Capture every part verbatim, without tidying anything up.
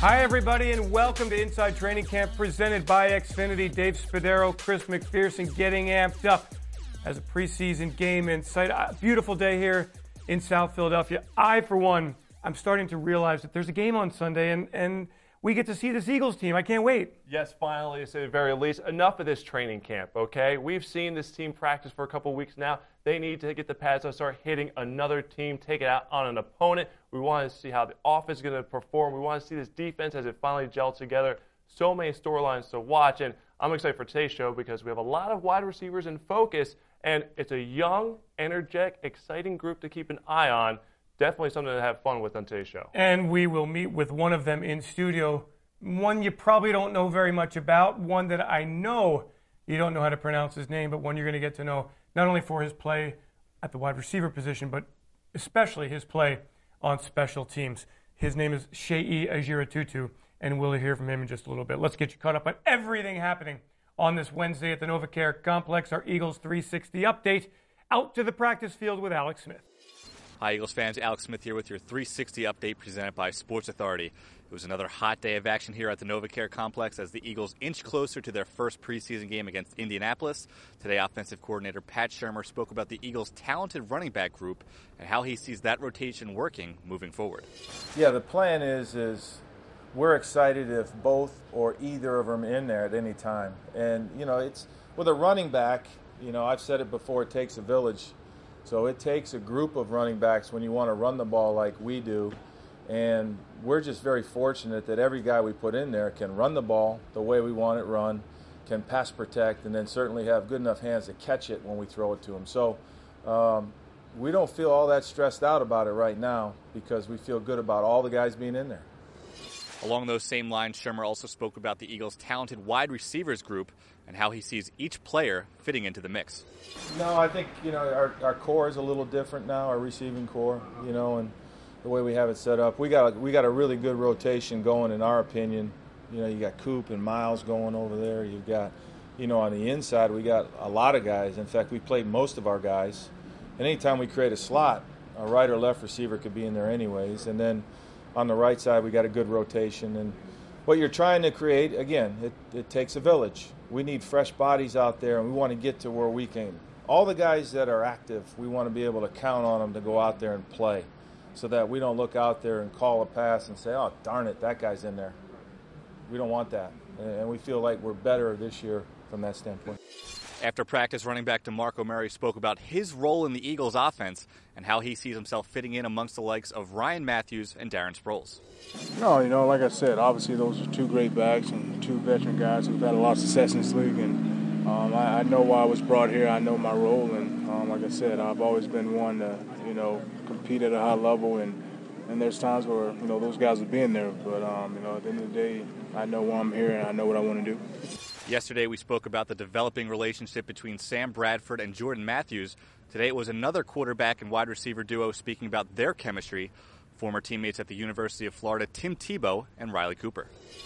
Hi, everybody, and welcome to Inside Training Camp presented by Xfinity. Dave Spadaro, Chris McPherson getting amped up as a preseason game in sight. A beautiful day here in South Philadelphia. I, for one, I'm starting to realize that there's a game on Sunday, and, and we get to see this Eagles team. I can't wait. Yes, finally, to say the very least. Enough of this training camp, okay? We've seen this team practice for a couple weeks now. They need to get the pads and start hitting another team, take it out on an opponent. We want to see how the offense is going to perform. We want to see this defense as it finally gels together. So many storylines to watch, and I'm excited for today's show because we have a lot of wide receivers in focus, and it's a young, energetic, exciting group to keep an eye on. Definitely something to have fun with on today's show. And we will meet with one of them in studio, one you probably don't know very much about, one that I know you don't know how to pronounce his name, but one you're going to get to know not only for his play at the wide receiver position, but especially his play on special teams. His name is Sheyi Aguirre-Tutu, and we'll hear from him in just a little bit. Let's get you caught up on everything happening on this Wednesday at the NovaCare Complex, our Eagles three sixty update. Out to the practice field with Alex Smith. Hi, Eagles fans. Alex Smith here with your three sixty update presented by Sports Authority. It was another hot day of action here at the NovaCare Complex as the Eagles inch closer to their first preseason game against Indianapolis. Today, offensive coordinator Pat Shurmur spoke about the Eagles' talented running back group and how he sees that rotation working moving forward. Yeah, the plan is is we're excited if both or either of them are in there at any time. And, you know, it's with a running back, you know, I've said it before, it takes a village. So it takes a group of running backs when you want to run the ball like we do. And we're just very fortunate that every guy we put in there can run the ball the way we want it run, can pass protect, and then certainly have good enough hands to catch it when we throw it to them. So um, we don't feel all that stressed out about it right now because we feel good about all the guys being in there. Along those same lines, Shurmur also spoke about the Eagles' talented wide receivers group and how he sees each player fitting into the mix. No, I think, you know, our, our core is a little different now, our receiving core, you know, and the way we have it set up. We got a, we got a really good rotation going, in our opinion. You know, you got Coop and Miles going over there. You've got, you know, on the inside, we got a lot of guys. In fact, we played most of our guys. And anytime we create a slot, a right or left receiver could be in there anyways. And then on the right side, we got a good rotation. And what you're trying to create, again, it, it takes a village. We need fresh bodies out there, and we want to get to where we can. All the guys that are active, we want to be able to count on them to go out there and play so that we don't look out there and call a pass and say, oh, darn it, that guy's in there. We don't want that. And we feel like we're better this year from that standpoint. After practice, running back DeMarco Murray spoke about his role in the Eagles' offense and how he sees himself fitting in amongst the likes of Ryan Matthews and Darren Sproles. No, you know, like I said, obviously those are two great backs and two veteran guys who've had a lot of success in this league. And um, I, I know why I was brought here. I know my role. And um, like I said, I've always been one to, you know, compete at a high level. And, and there's times where, you know, those guys have been there. But, um, you know, at the end of the day, I know why I'm here and I know what I want to do. Yesterday, we spoke about the developing relationship between Sam Bradford and Jordan Matthews. Today, it was another quarterback and wide receiver duo speaking about their chemistry. Former teammates at the University of Florida, Tim Tebow and Riley Cooper.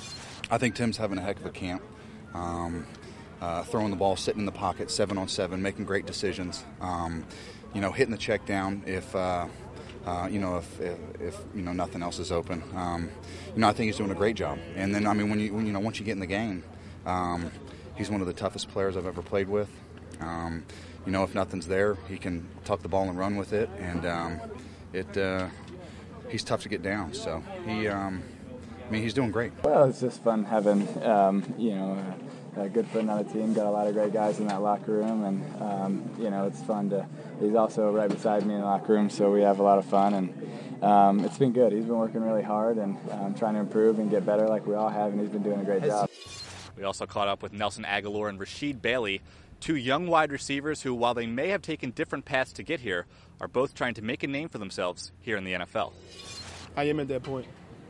I think Tim's having a heck of a camp. Um, uh, throwing the ball, sitting in the pocket, seven on seven, making great decisions. Um, you know, hitting the check down if, uh, uh, you know, if, if, if you know nothing else is open. Um, you know, I think he's doing a great job. And then, I mean, when you when you know once you get in the game. Um, he's one of the toughest players I've ever played with. Um, you know, if nothing's there, he can tuck the ball and run with it, and um, it uh, he's tough to get down. So he, um, I mean, he's doing great. Well, it's just fun having um, you know a, a good friend on the team. Got a lot of great guys in that locker room, and um, you know it's fun to. He's also right beside me in the locker room, so we have a lot of fun, and um, it's been good. He's been working really hard and um, trying to improve and get better, like we all have, and he's been doing a great job. We also caught up with Nelson Aguilar and Rasheed Bailey, two young wide receivers who, while they may have taken different paths to get here, are both trying to make a name for themselves here in the N F L. I am at that point,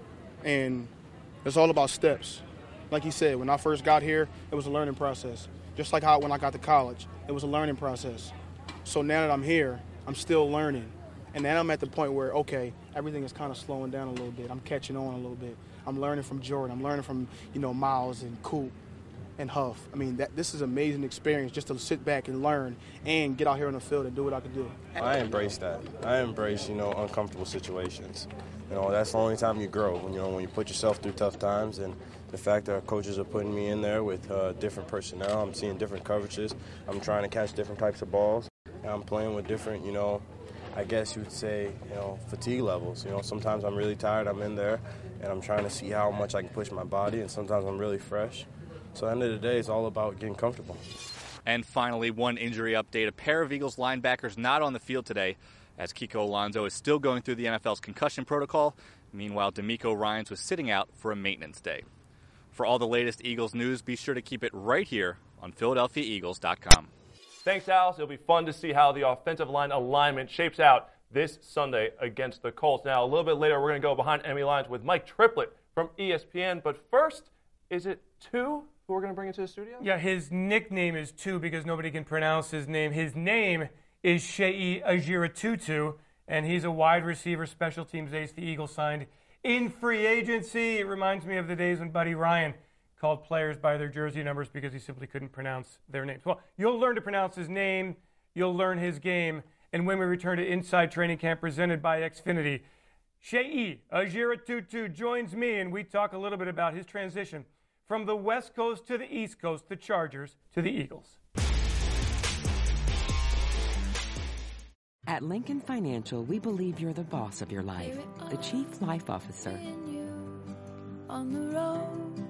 and it's all about steps. Like he said, when I first got here, it was a learning process. Just like how when I got to college, it was a learning process. So now that I'm here, I'm still learning. And then I'm at the point where, okay, everything is kind of slowing down a little bit. I'm catching on a little bit. I'm learning from Jordan. I'm learning from, you know, Miles and Coop and Huff. I mean, that this is an amazing experience just to sit back and learn and get out here on the field and do what I can do. I embrace that. I embrace, you know, uncomfortable situations. You know, that's the only time you grow, when, you know, when you put yourself through tough times. And the fact that our coaches are putting me in there with uh, different personnel, I'm seeing different coverages, I'm trying to catch different types of balls, and I'm playing with different, you know, I guess you would say, you know, fatigue levels. You know, sometimes I'm really tired, I'm in there, and I'm trying to see how much I can push my body, and sometimes I'm really fresh. So at the end of the day, it's all about getting comfortable. And finally, one injury update. A pair of Eagles linebackers not on the field today, as Kiko Alonso is still going through the N F L's concussion protocol. Meanwhile, D'Amico Ryans was sitting out for a maintenance day. For all the latest Eagles news, be sure to keep it right here on Philadelphia Eagles dot com. Thanks, Alice. It'll be fun to see how the offensive line alignment shapes out this Sunday against the Colts. Now, a little bit later, we're going to go behind enemy lines with Mike Triplett from E S P N. But first, is it two who we're going to bring into the studio? Yeah, his nickname is two because nobody can pronounce his name. His name is Shea Ajira-Tutu, and he's a wide receiver, special teams ace the Eagles signed in free agency. It reminds me of the days when Buddy Ryan called players by their jersey numbers because he simply couldn't pronounce their names. Well, you'll learn to pronounce his name, you'll learn his game, and when we return to Inside Training Camp presented by Xfinity, Shea Ajira-Tutu joins me, and we talk a little bit about his transition from the West Coast to the East Coast, the Chargers to the Eagles. At Lincoln Financial, we believe you're the boss of your life, the chief life officer. On the road,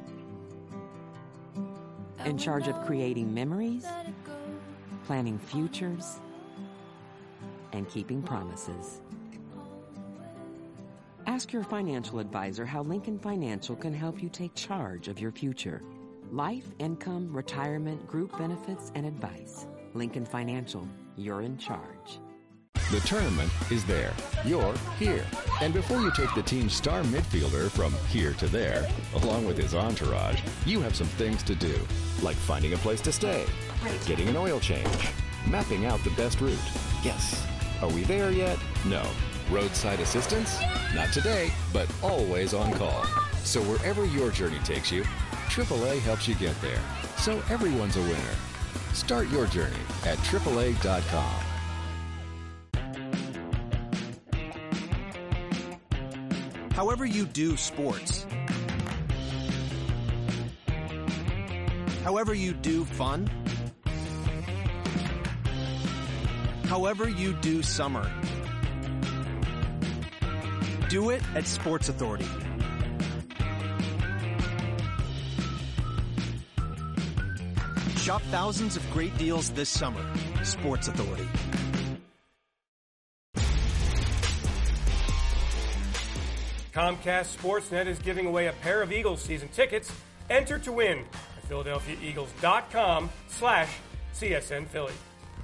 in charge of creating memories, planning futures, and keeping promises. Ask your financial advisor how Lincoln Financial can help you take charge of your future. Life, income, retirement, group benefits, and advice. Lincoln Financial, you're in charge. The tournament is there. You're here. And before you take the team's star midfielder from here to there, along with his entourage, you have some things to do, like finding a place to stay, getting an oil change, mapping out the best route. Yes. Are we there yet? No. Roadside assistance? Not today, but always on call. So wherever your journey takes you, triple A helps you get there. So everyone's a winner. Start your journey at triple A dot com. However you do sports, however you do fun, however you do summer, do it at Sports Authority. Shop thousands of great deals this summer. Sports Authority. Comcast Sportsnet is giving away a pair of Eagles season tickets. Enter to win at Philadelphia Eagles dot com slash C S N Philly.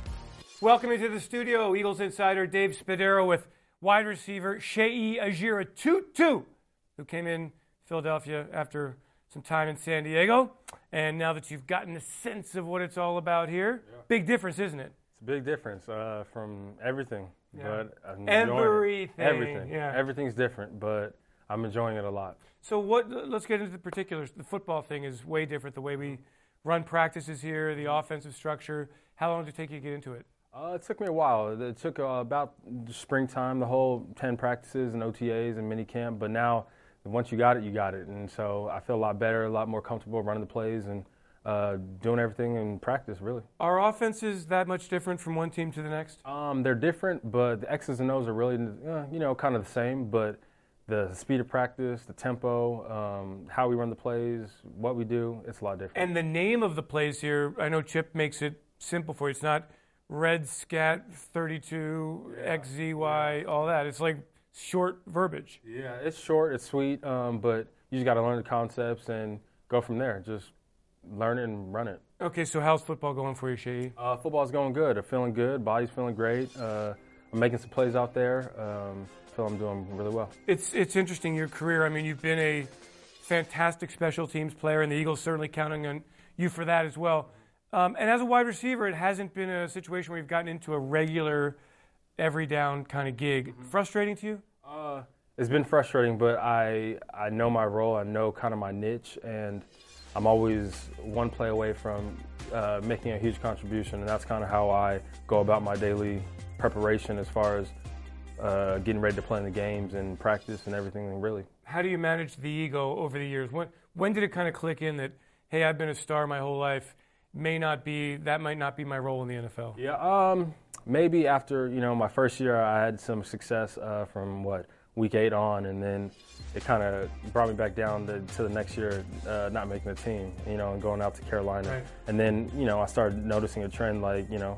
Welcome into the studio, Eagles insider Dave Spadaro with wide receiver Shea Ajira-Tutu, who came in Philadelphia after some time in San Diego. And now that you've gotten a sense of what it's all about here, yeah. Big difference, isn't it? It's a big difference uh, from everything. Yeah. But I'm everything. It. Everything. Yeah. Everything's different, but I'm enjoying it a lot. So what? Let's get into the particulars. The football thing is way different. The way we run practices here, the offensive structure. How long did it take you to get into it? Uh, it took me a while. It took uh, about springtime, the whole ten practices and O T As and mini camp. But now, once you got it, you got it. And so I feel a lot better, a lot more comfortable running the plays and uh, doing everything in practice, really. Are offenses that much different from one team to the next? Um, they're different, but the X's and O's are really, uh, you know, kind of the same. But the speed of practice, the tempo, um, how we run the plays, what we do, it's a lot different. And the name of the plays here, I know Chip makes it simple for you. It's not red scat thirty-two yeah. X Z Y, yeah. all that. It's like short verbiage. Yeah, it's short, it's sweet, um, but you just got to learn the concepts and go from there. Just learn it and run it. Okay, so how's football going for you, Shea? Uh, football's going good. I'm feeling good. Body's feeling great. Uh, I'm making some plays out there. Um, feel I'm doing really well. It's it's interesting, your career. I mean, you've been a fantastic special teams player, and the Eagles certainly counting on you for that as well. Um, and as a wide receiver, it hasn't been a situation where you've gotten into a regular, every down kind of gig. Mm-hmm. Frustrating to you? Uh, it's been frustrating, but I I know my role. I know kind of my niche, and I'm always one play away from uh, making a huge contribution, and that's kind of how I go about my daily preparation as far as uh, getting ready to play in the games and practice and everything, really. How do you manage the ego over the years? When when did it kind of click in that, hey, I've been a star my whole life, may not be, that might not be my role in the N F L? Yeah, um, maybe after, you know, my first year I had some success uh, from, what, week eight on, and then it kind of brought me back down to, to the next year, uh, not making the team, you know, and going out to Carolina. Right. And then, you know, I started noticing a trend like, you know,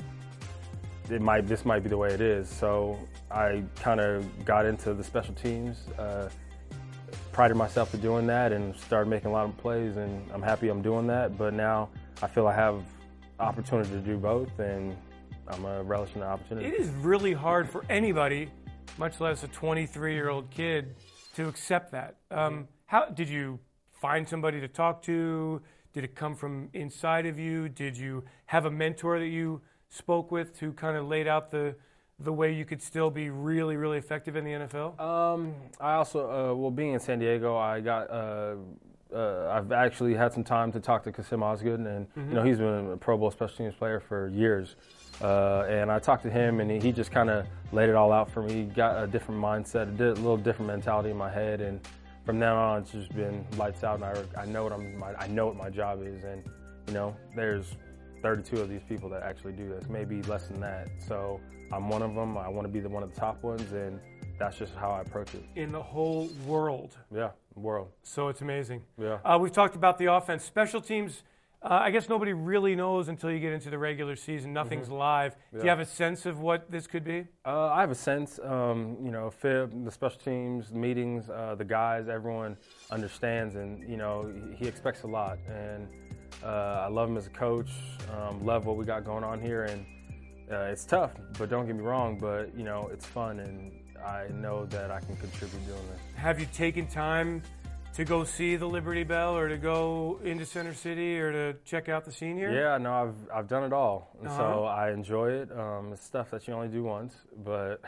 it might this might be the way it is. So I kind of got into the special teams, uh, prided myself to doing that, and started making a lot of plays, and I'm happy I'm doing that. But now I feel I have opportunity to do both, and I'm uh, relishing the opportunity. It is really hard for anybody, much less a twenty-three-year-old kid, to accept that. Um, how did you find somebody to talk to? Did it come from inside of you? Did you have a mentor that you spoke with who kind of laid out the the way you could still be really, really effective in the N F L? Um, I also, uh, well, being in San Diego, I got, uh, uh, I've actually had some time to talk to Kasim Osgood, and Mm-hmm. you know, he's been a Pro Bowl special teams player for years. Uh, and I talked to him, and he, he just kind of laid it all out for me. Got a different mindset, a, di- a little different mentality in my head, and from then on, it's just been lights out. And I, I know what I'm, my, I know what my job is, and you know, there's thirty-two of these people that actually do this, maybe less than that. So I'm one of them. I want to be the one of the top ones, and that's just how I approach it. In the whole world. Yeah, world. So it's amazing. Yeah. Uh, we've talked about the offense. Special teams, uh, I guess nobody really knows until you get into the regular season. Nothing's Mm-hmm. live. Yeah. Do you have a sense of what this could be? Uh, I have a sense, um, you know, Fib, the special teams, meetings, uh, the guys, everyone understands, and, you know, he expects a lot. And uh, I love him as a coach, um, love what we got going on here, and uh, it's tough, but don't get me wrong, but, you know, it's fun, and I know that I can contribute doing this. Have you taken time to go see the Liberty Bell or to go into Center City or to check out the scene here? Yeah, no, I've I've done it all, and Uh-huh. so I enjoy it. Um, it's stuff that you only do once, but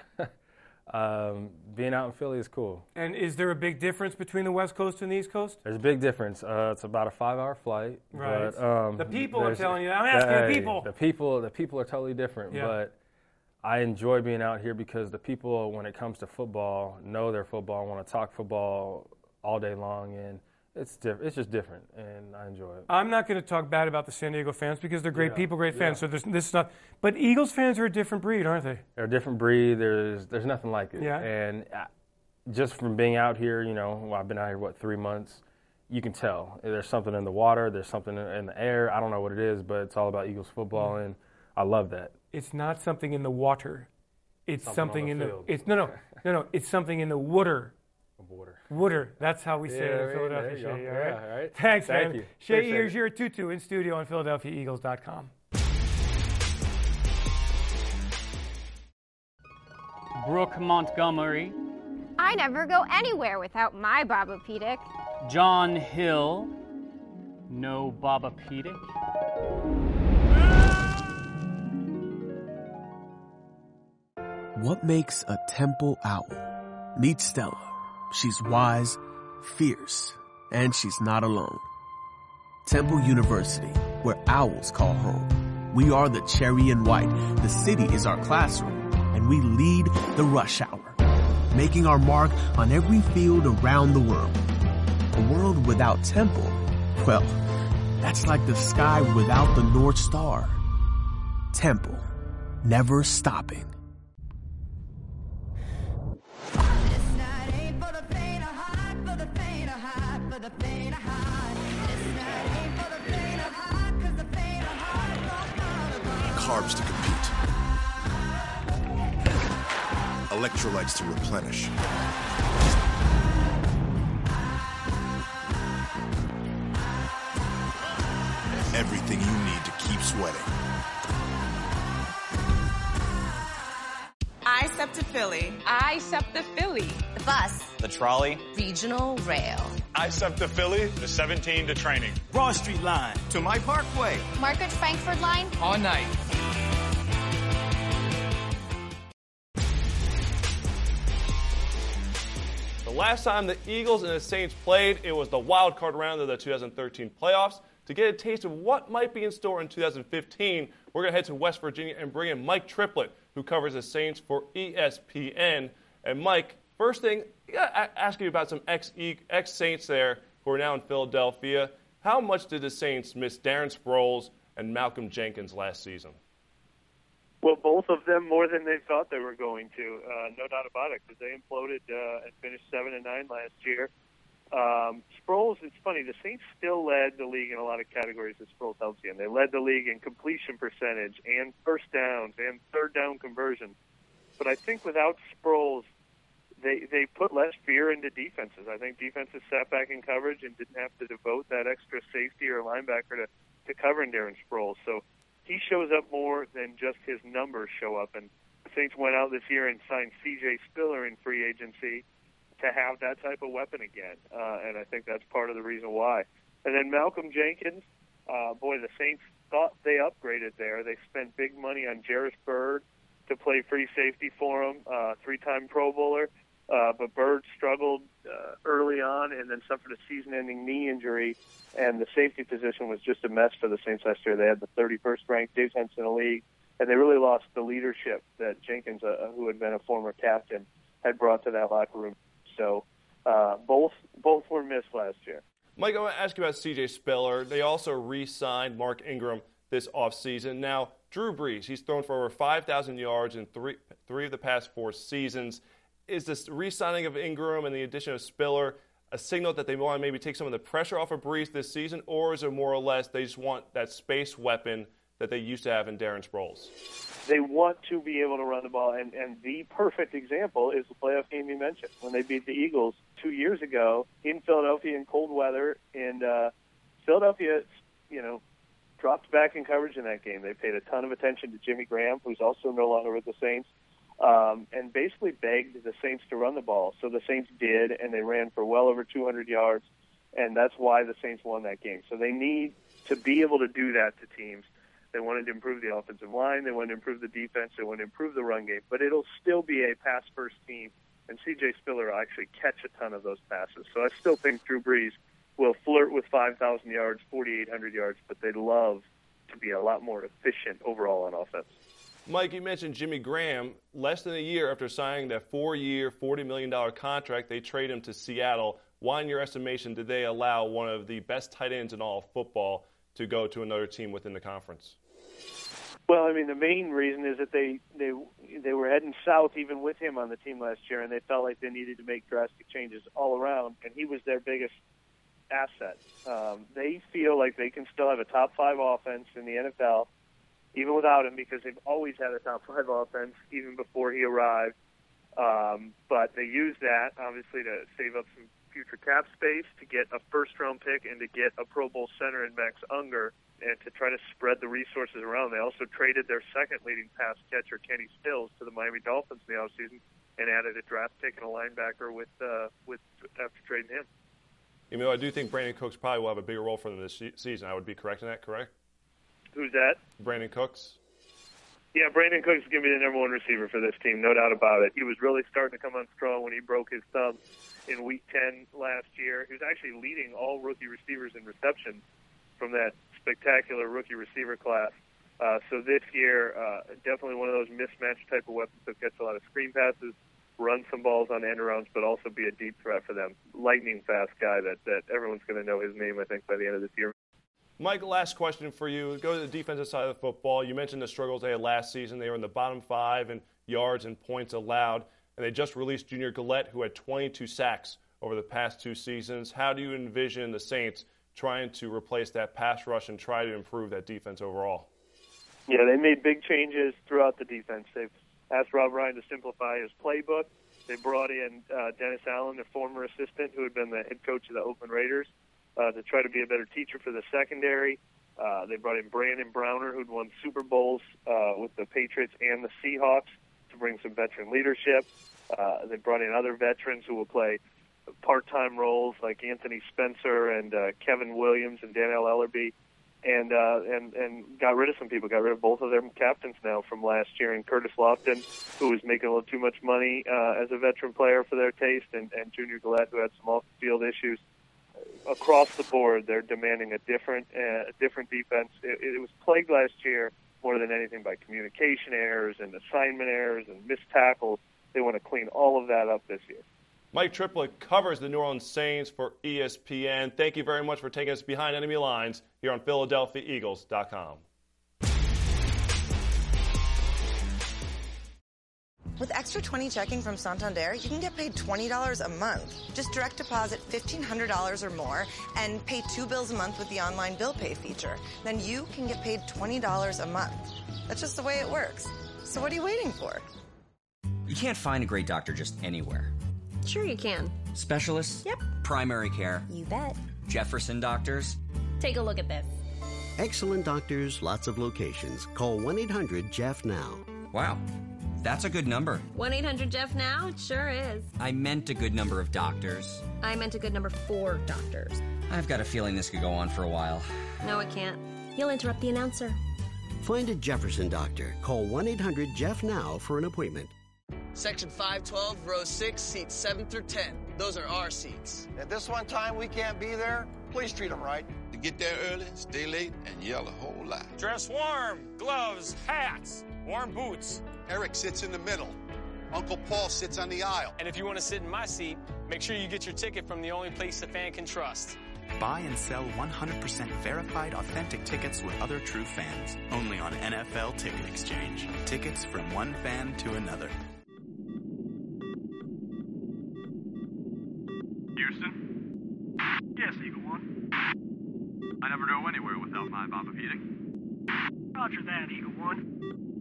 um, being out in Philly is cool. And is there a big difference between the West Coast and the East Coast? There's a big difference. Uh, it's about a five-hour flight. Right. But, um, The people are there's- telling you. I'm asking the Hey, people. The people, the people are totally different. Yeah. But I enjoy being out here because the people, when it comes to football, know their football, want to talk football all day long, and it's diff- It's just different, and I enjoy it. I'm not going to talk bad about the San Diego fans because they're great Yeah. people, great fans. Yeah. So there's this stuff. But Eagles fans are a different breed, aren't they? They're a different breed. There's there's nothing like it. Yeah. And uh, just from being out here, you know, well, I've been out here what three months. You can tell there's something in the water. There's something in the air. I don't know what it is, but it's all about Eagles football, and I love that. It's not something in the water. It's Something something, on in the the. field. It's no, no, no, no. It's something in the water. Water. Water. That's how we say Yeah, it in there Philadelphia. you go. Shay, Yeah, all right? all right. Thanks, Thank man. you. Shay Appreciate Ears, it. you're a tutu in studio on Philadelphia Eagles dot com. Brooke Montgomery, I never go anywhere without my Babapedic. John Hill, no Babapedic. What makes a temple owl? Meet Stella. She's wise, fierce, and she's not alone. Temple University, where owls call home. We are the cherry and white. The city is our classroom, and we lead the rush hour, making our mark on every field around the world. A world without Temple, well, that's like the sky without the North Star. Temple, never stopping. Carbs to compete. Electrolytes to replenish. Everything you need to keep sweating. I SEPTA Philly. I SEPTA Philly. The bus. The trolley. Regional Rail. I SEPTA Philly, the seventeen to training. Broad Street line to my Parkway. Margaret Frankford line. All night. The last time the Eagles and the Saints played, it was the wild card round of the two thousand thirteen playoffs. To get a taste of what might be in store in two thousand fifteen, we're going to head to West Virginia and bring in Mike Triplett, who covers the Saints for E S P N. And Mike, first thing, I gotta ask you about some ex ex-Saints there who are now in Philadelphia. How much did the Saints miss Darren Sproles and Malcolm Jenkins last season? Well, both of them more than they thought they were going to, uh, no doubt about it, because they imploded uh, and finished seven and nine last year. Um, Sproles, it's funny, the Saints still led the league in a lot of categories that Sproles helps you in. They led the league in completion percentage and first downs and third down conversions. But I think without Sproles, they they put less fear into defenses. I think defenses sat back in coverage and didn't have to devote that extra safety or linebacker to, to covering Darren Sproles. So he shows up more than just his numbers show up. And the Saints went out this year and signed C J Spiller in free agency to have that type of weapon again. Uh, and I think that's part of the reason why. And then Malcolm Jenkins, uh, boy, the Saints thought they upgraded there. They spent big money on Jarris Byrd to play free safety for him, uh, three-time Pro Bowler. Uh, but Byrd struggled uh, early on and then suffered a season-ending knee injury, and the safety position was just a mess for the Saints last year. They had the thirty-first ranked defense in the league, and they really lost the leadership that Jenkins, uh, who had been a former captain, had brought to that locker room. So uh, both both were missed last year. Mike, I want to ask you about C J Spiller. They also re-signed Mark Ingram this offseason. Now, Drew Brees, he's thrown for over five thousand yards in three, three of the past four seasons. Is this re-signing of Ingram and the addition of Spiller a signal that they want to maybe take some of the pressure off of Brees this season, or is it more or less they just want that space weapon that they used to have in Darren Sproles? They want to be able to run the ball, and, and the perfect example is the playoff game you mentioned, when they beat the Eagles two years ago in Philadelphia in cold weather, and uh, Philadelphia, you know, dropped back in coverage in that game. They paid a ton of attention to Jimmy Graham, who's also no longer with the Saints, um, and basically begged the Saints to run the ball. So the Saints did, and they ran for well over two hundred yards, and that's why the Saints won that game. So they need to be able to do that to teams. They wanted to improve the offensive line. They wanted to improve the defense. They wanted to improve the run game. But it'll still be a pass-first team, and C J Spiller will actually catch a ton of those passes. So I still think Drew Brees will flirt with five thousand yards, forty-eight hundred yards, but they'd love to be a lot more efficient overall on offense. Mike, you mentioned Jimmy Graham. Less than a year after signing that four-year, forty million dollars contract, they trade him to Seattle. Why, in your estimation, did they allow one of the best tight ends in all of football to go to another team within the conference? Well, I mean, the main reason is that they they they were heading south even with him on the team last year, and they felt like they needed to make drastic changes all around, and he was their biggest asset. Um, they feel like they can still have a top five offense in the N F L, even without him, because they've always had a top five offense even before he arrived. Um, but they used that, obviously, to save up some future cap space, to get a first-round pick, and to get a Pro Bowl center in Max Unger, and to try to spread the resources around. They also traded their second leading pass catcher, Kenny Stills, to the Miami Dolphins in the offseason, and added a draft pick and a linebacker with uh, with after trading him. Even though I do think Brandon Cooks probably will have a bigger role for them this season. I would be correct in that, correct? Who's that? Brandon Cooks. Yeah, Brandon Cooks is going to be the number one receiver for this team, no doubt about it. He was really starting to come on strong when he broke his thumb in Week ten last year. He was actually leading all rookie receivers in receptions from that spectacular rookie receiver class. Uh, so this year, uh, definitely one of those mismatched type of weapons that gets a lot of screen passes, run some balls on end arounds, but also be a deep threat for them. Lightning fast guy that, that everyone's going to know his name, I think, by the end of this year. Mike, last question for you. Go to the defensive side of the football. You mentioned the struggles they had last season. They were in the bottom five in yards and points allowed, and they just released Junior Gillette, who had twenty-two sacks over the past two seasons. How do you envision the Saints trying to replace that pass rush and try to improve that defense overall? Yeah, they made big changes throughout the defense. They've asked Rob Ryan to simplify his playbook. They brought in uh, Dennis Allen, their former assistant, who had been the head coach of the Oakland Raiders, uh, to try to be a better teacher for the secondary. Uh, they brought in Brandon Browner, who'd won Super Bowls uh, with the Patriots and the Seahawks, to bring some veteran leadership. Uh, they brought in other veterans who will play part-time roles like Anthony Spencer and uh, Kevin Williams and Daniel Ellerby, and uh, and and got rid of some people. Got rid of both of their captains now from last year, and Curtis Lofton, who was making a little too much money uh, as a veteran player for their taste, and, and Junior Gillette, who had some off-the-field issues. Across the board, they're demanding a different uh, a different defense. It, it was plagued last year more than anything by communication errors and assignment errors and missed tackles. they want to clean all of that up this year. Mike Triplett covers the New Orleans Saints for E S P N. Thank you very much for taking us behind enemy lines here on Philadelphia Eagles dot com. With Extra twenty checking from Santander, you can get paid twenty dollars a month. Just direct deposit fifteen hundred dollars or more and pay two bills a month with the online bill pay feature. Then you can get paid twenty dollars a month. That's just the way it works. So what are you waiting for? You can't find a great doctor just anywhere. Sure you can. Specialists? Yep. Primary care? You bet. Jefferson Doctors? Take a look at this. Excellent doctors, lots of locations. Call one eight hundred Jeff now. Wow. That's a good number. one eight hundred Jeff now? It sure is. I meant a good number of doctors. I meant a good number for doctors. I've got a feeling this could go on for a while. No, it can't. You'll interrupt the announcer. Find a Jefferson doctor. Call one eight hundred Jeff now for an appointment. Section five twelve, row six, seats seven through ten. Those are our seats. At this one time we can't be there, please treat them right. To get there early, stay late, and yell a whole lot. Dress warm, gloves, hats, warm boots. Eric sits in the middle. Uncle Paul sits on the aisle. And if you want to sit in my seat, make sure you get your ticket from the only place a fan can trust. Buy and sell one hundred percent verified authentic tickets with other true fans. Only on N F L Ticket Exchange. Tickets from one fan to another. Houston? Yes, Eagle One. I never go anywhere without my Baba Feeding. Roger that, Eagle One.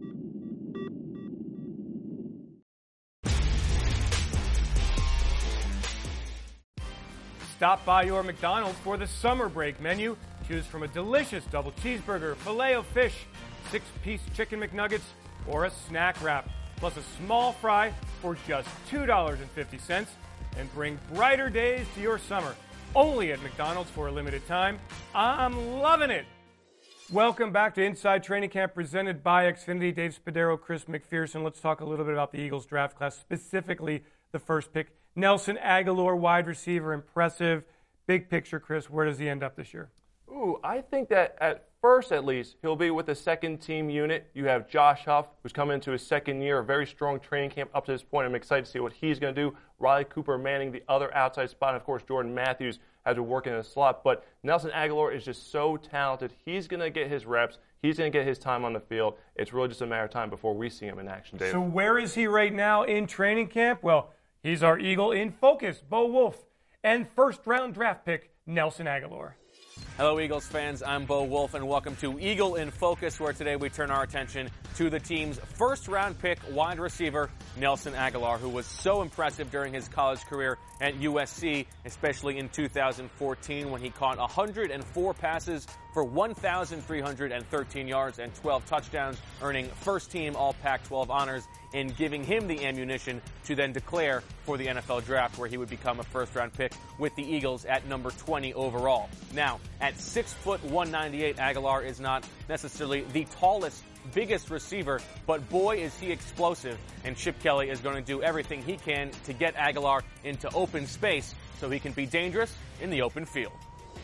Stop by your McDonald's for the summer break menu. Choose from a delicious double cheeseburger, filet of fish, six-piece chicken McNuggets, or a snack wrap, plus a small fry for just two dollars and fifty cents. And bring brighter days to your summer. Only at McDonald's for a limited time. I'm loving it. Welcome back to Inside Training Camp presented by Xfinity. Dave Spadaro, Chris McPherson. Let's talk a little bit about the Eagles draft class, specifically the first pick. Nelson Agholor, wide receiver, impressive. Big picture, Chris, where does he end up this year? Ooh, I think that at first, at least, he'll be with the second team unit. You have Josh Huff, who's coming into his second year, a very strong training camp up to this point. I'm excited to see what he's going to do. Riley Cooper manning the other outside spot. And, of course, Jordan Matthews has been working in the slot. But Nelson Agholor is just so talented. He's going to get his reps. He's going to get his time on the field. It's really just a matter of time before we see him in action, Dave. So where is he right now in training camp? Well, he's our Eagle in focus, Bo Wolf, and first-round draft pick, Nelson Agholor. Hello, Eagles fans. I'm Bo Wolf, and welcome to Eagle in Focus, where today we turn our attention to the team's first-round pick wide receiver, Nelson Agholor, who was so impressive during his college career at U S C, especially in two thousand fourteen when he caught one hundred four passes for one thousand three hundred thirteen yards and twelve touchdowns, earning first-team All Pac twelve honors and giving him the ammunition to then declare for the N F L draft, where he would become a first-round pick with the Eagles at number twenty overall. Now, at six foot one ninety-eight, Agholor is not necessarily the tallest, biggest receiver, but boy is he explosive, and Chip Kelly is going to do everything he can to get Agholor into open space so he can be dangerous in the open field.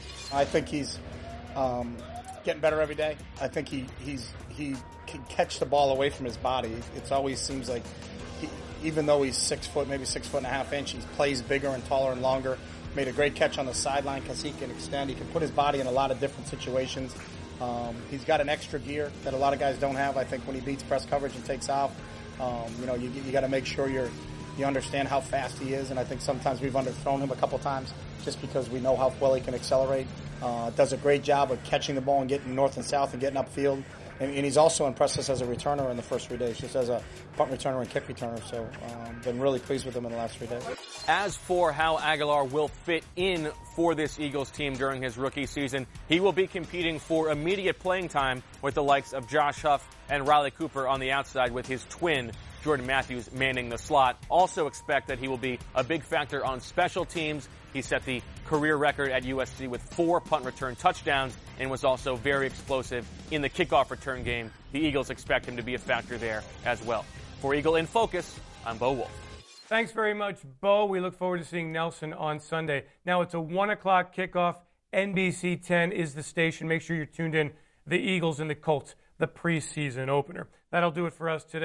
I think he's um, getting better every day. I think he he's he can catch the ball away from his body. It always seems like, he, even though he's six foot, maybe six foot and a half inch, he plays bigger and taller and longer. Made a great catch on the sideline because he can extend. He can put his body in a lot of different situations. Um, he's got an extra gear that a lot of guys don't have. I think when he beats press coverage and takes off, um, you know, you, you got to make sure you're you understand how fast he is. And I think sometimes we've underthrown him a couple times just because we know how well he can accelerate. Uh, does a great job of catching the ball and getting north and south and getting upfield. And, and he's also impressed us as a returner in the first three days, just as a punt returner and kick returner. So um, been really pleased with him in the last three days. As for how Agholor will fit in for this Eagles team during his rookie season, he will be competing for immediate playing time with the likes of Josh Huff and Riley Cooper on the outside, with his twin, Jordan Matthews, manning the slot. Also expect that he will be a big factor on special teams. He set the career record at U S C with four punt return touchdowns and was also very explosive in the kickoff return game. The Eagles expect him to be a factor there as well. For Eagle in Focus, I'm Bo Wolf. Thanks very much, Bo. We look forward to seeing Nelson on Sunday. Now it's a one o'clock kickoff. N B C ten is the station. Make sure you're tuned in. The Eagles and the Colts, the preseason opener. That'll do it for us today.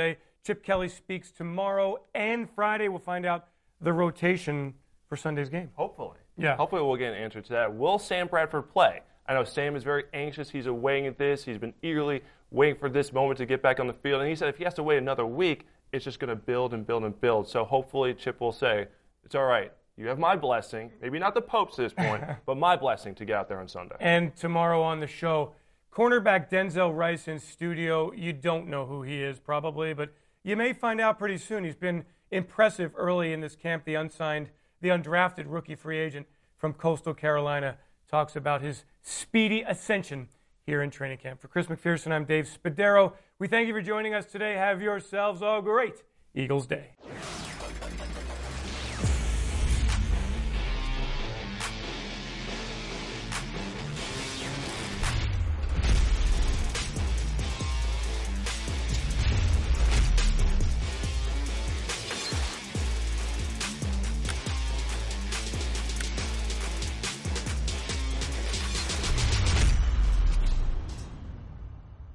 Chip Kelly speaks tomorrow and Friday. We'll find out the rotation for Sunday's game. Hopefully. Yeah. Hopefully we'll get an answer to that. Will Sam Bradford play? I know Sam is very anxious. He's awaiting this. He's been eagerly waiting for this moment to get back on the field. And he said if he has to wait another week, it's just going to build and build and build. So hopefully Chip will say, it's all right. You have my blessing, maybe not the Pope's at this point, but my blessing to get out there on Sunday. And tomorrow on the show, cornerback Denzel Rice in studio. You don't know who he is probably, but you may find out pretty soon. He's been impressive early in this camp. The unsigned, the undrafted rookie free agent from Coastal Carolina talks about his speedy ascension here in training camp. For Chris McPherson, I'm Dave Spadaro. We thank you for joining us today. Have yourselves a great Eagles Day.